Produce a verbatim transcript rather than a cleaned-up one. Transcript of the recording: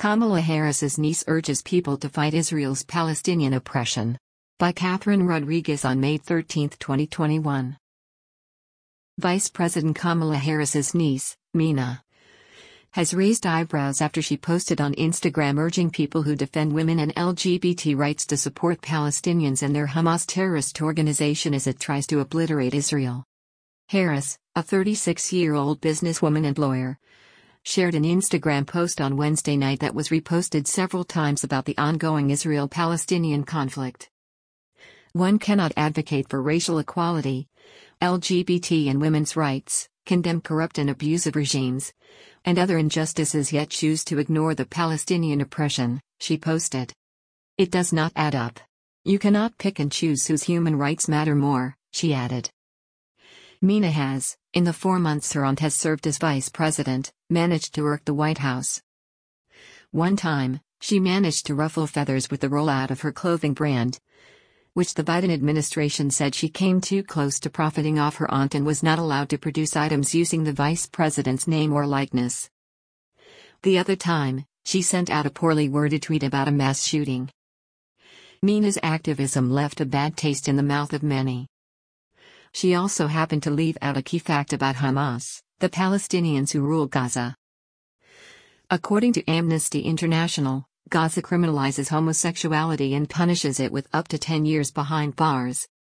Kamala Harris's niece urges people to fight Israel's Palestinian oppression. By Catherine Rodriguez on May thirteenth, twenty twenty-one. Vice President Kamala Harris's niece, Mina, has raised eyebrows after she posted on Instagram urging people who defend women and L G B T rights to support Palestinians and their Hamas terrorist organization as it tries to obliterate Israel. Harris, a thirty-six-year-old businesswoman and lawyer, shared an Instagram post on Wednesday night that was reposted several times about the ongoing Israel-Palestinian conflict. One cannot advocate for racial equality, L G B T and women's rights, condemn corrupt and abusive regimes, and other injustices yet choose to ignore the Palestinian oppression, she posted. It does not add up. You cannot pick and choose whose human rights matter more, she added. Mina has, in the four months her aunt has served as vice president, managed to work the White House. One time, she managed to ruffle feathers with the rollout of her clothing brand, which the Biden administration said she came too close to profiting off her aunt and was not allowed to produce items using the vice president's name or likeness. The other time, she sent out a poorly worded tweet about a mass shooting. Mina's activism left a bad taste in the mouth of many. She also happened to leave out a key fact about Hamas, the Palestinians who rule Gaza. According to Amnesty International, Gaza criminalizes homosexuality and punishes it with up to ten years behind bars.